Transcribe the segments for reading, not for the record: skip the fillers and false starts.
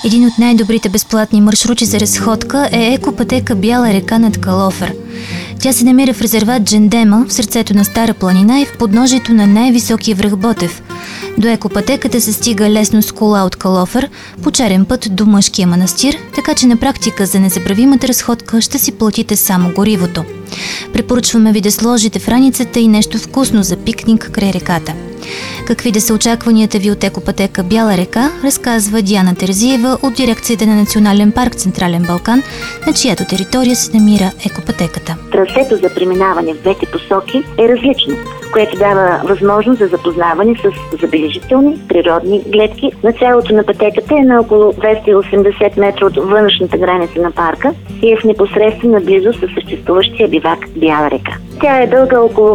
Един от най-добрите безплатни маршрути за разходка е екопътека Бяла река над Калофер. Тя се намира в резерват Джендема, в сърцето на Стара планина и в подножието на най-високия връх Ботев. До екопътеката се стига лесно с кола от Калофер, по черен път до Мъжкия манастир, така че на практика за незабравимата разходка ще си платите само горивото. Препоръчваме ви да сложите в раницата и нещо вкусно за пикник край реката. Какви да са очакванията ви от екопътека Бяла река, разказва Диана Терзиева от дирекцията на Национален парк Централен Балкан, на чиято територия се намира екопътеката. Трасето за преминаване в двете посоки е различно, което дава възможност за запознаване с забележителни природни гледки. Началото на пътеката е на около 280 метра от външната граница на парка и е в непосредствена близост със съществуващия бивак Бяла река. Тя е дълга около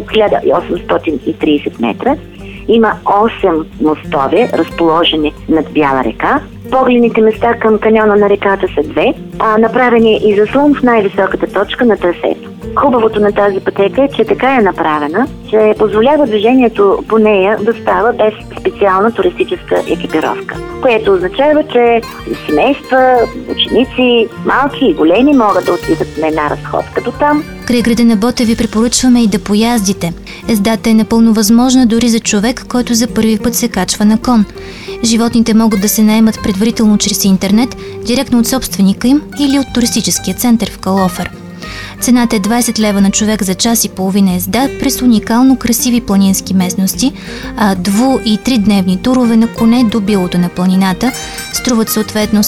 1830 метра. Има 8 мостове, разположени над Бяла река. Погледните места към каньона на реката са 2, а направени и заслон в най-високата точка на трасето. Хубавото на тази пътека е, че така е направена, че позволява движението по нея да става без специална туристическа екипировка, което означава, че семейства, ученици, малки и големи могат да отидат на една разходка до там. Край града на Ботев ви препоръчваме и да пояздите. Ездата е напълно възможна дори за човек, който за първи път се качва на кон. Животните могат да се наемат предварително чрез интернет, директно от собственика им или от туристическия център в Калофер. Цената е 20 лева на човек за час и половина езда през уникално красиви планински местности, а 2- и 3-дневни турове на коне до билото на планината струват съответно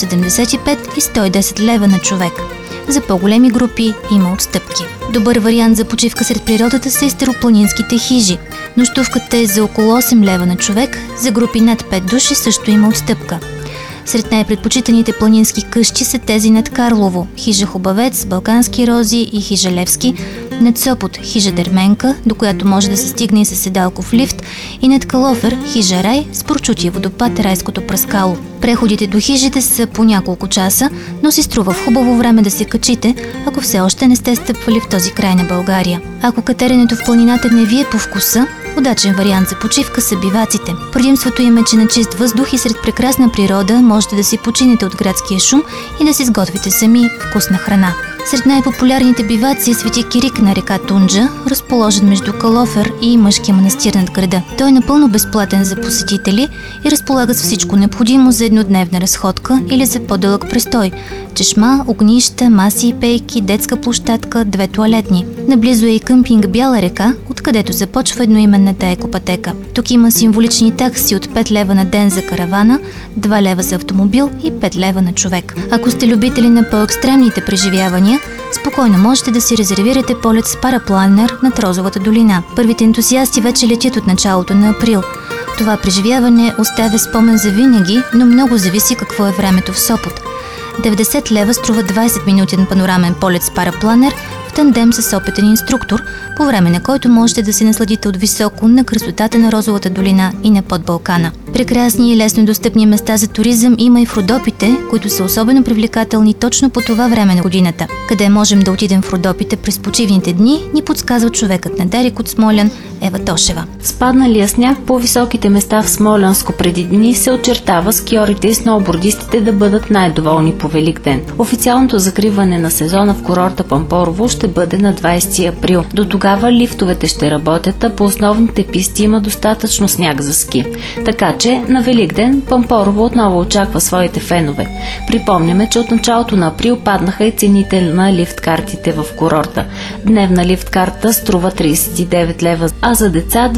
75 и 110 лева на човек. За по-големи групи има отстъпки. Добър вариант за почивка сред природата са и старопланинските хижи. Нощувката е за около 8 лева на човек, за групи над 5 души също има отстъпка. Сред най-предпочитаните планински къщи са тези над Карлово, хижа Хубавец, Балкански рози и хижа Левски, над Сопот, хижа Дерменка, до която може да се стигне и със седалков лифт, и над Калофер, хижа Рай, с прочутия водопад Райското пръскало. Преходите до хижите са по няколко часа, но си струва в хубаво време да се качите, ако все още не сте стъпвали в този край на България. Ако катеренето в планината не ви е по вкуса, удачен вариант за почивка са биваците. Предимството им е, че на чист въздух и сред прекрасна природа можете да си починете от градския шум и да си сготвите сами вкусна храна. Сред най-популярните биваци е Свети Кирик на река Тунджа, разположен между Калофер и Мъжкия манастир над града. Той е напълно безплатен за посетители и разполага с всичко необходимо за еднодневна разходка или за по-дълъг престой. Чешма, огнища, маси и пейки, детска площадка, 2 тоалетни. Наблизо е и къмпинг Бяла река, откъдето започва едноименната екопътека. Тук има символични такси от 5 лева на ден за каравана, 2 лева за автомобил и 5 лева на човек. Ако сте любители на по-екстремните преживявания, спокойно можете да си резервирате полет с парапланер над Розовата долина. Първите ентусиасти вече летят от началото на април. Това преживяване оставя спомен за винаги, но много зависи какво е времето в Сопот. 90 лева струва 20-минутен панорамен полет с парапланер в тандем с опитен инструктор, по време на който можете да се насладите от високо на красотата на Розовата долина и на Подбалкана. Прекрасни и лесно достъпни места за туризъм има и в Родопите, които са особено привлекателни точно по това време на годината. Къде можем да отидем в Родопите през почивните дни, ни подсказва човекът на Дарик от Смолян, Ева Тошева. Спадналия сняг по високите места в Смолянско преди дни се очертава скиорите и сноубордистите да бъдат най-доволни по Великден. Официалното закриване на сезона в курорта Пампорово ще бъде на 20 април. До тогава лифтовете ще работят, а по основните писти има достатъчно сняг за ски. Така че на Великден Пампорово отново очаква своите фенове. Припомняме, че от началото на април паднаха и цените на лифт картите в курорта. Дневна лифт карта струва 39 лева, а за деца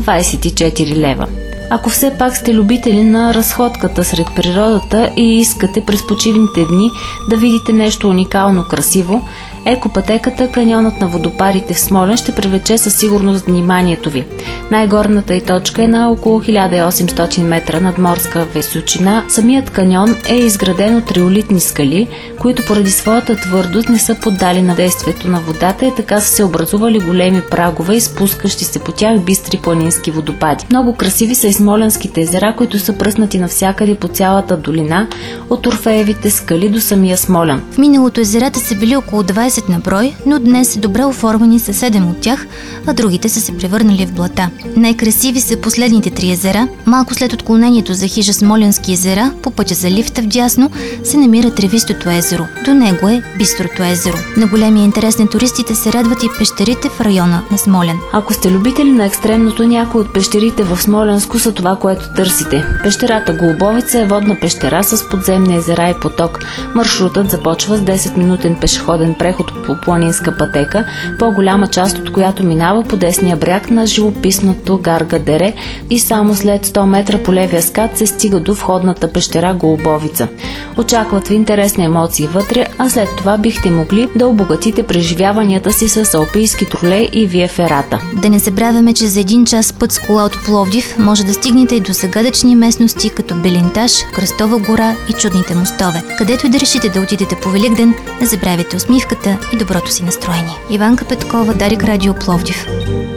24 лева. Ако все пак сте любители на разходката сред природата и искате през почивните дни да видите нещо уникално красиво, екопътеката каньонът на водопадите в Смолян ще привлече със сигурност вниманието ви. Най-горната й точка е на около 1800 метра над морска височина. Самият каньон е изграден от риолитни скали, които поради своята твърдост не са поддали на действието на водата и така са се образували големи прагове и спускащи се по тях бистри планински водопади. Много красиви са и смолянските езера, които са пръснати навсякъде по цялата долина, от Орфеевите скали до самия Смолян. В миналото езерата са били около 20 10 на брой, но днес са добре оформени са 7 от тях, а другите са се превърнали в блата. Най-красиви са последните 3 езера. Малко след отклонението за хижа Смолянски езера, по пътя за лифта вдясно, се намира Тревистото езеро. До него е Бистрото езеро. На големия интерес на туристите се радват и пещерите в района на Смолян. Ако сте любители на екстремното, някои от пещерите в Смолянско са това, което търсите. Пещерата Голубовица е водна пещера с подземни езера и поток. Маршрутът започва с 10-минутен пешеходен преход по планинска пътека, по-голяма част от която минава по десния бряг на живописното Гарга дере и само след 100 метра по левия скат се стига до входната пещера Голубовица. Очакват ви интересни емоции вътре, а след това бихте могли да обогатите преживяванията си с алпийски тролей и вия ферата. Да не забравяме, че за 1 час път с кола от Пловдив може да стигнете и до загадъчни местности като Белинтаж, Кръстова гора и чудните мостове. Където и да решите да отидете по Великден, не забравяйте усмивката и доброто си настроение. Иванка Петкова, Дарик Радио, Пловдив.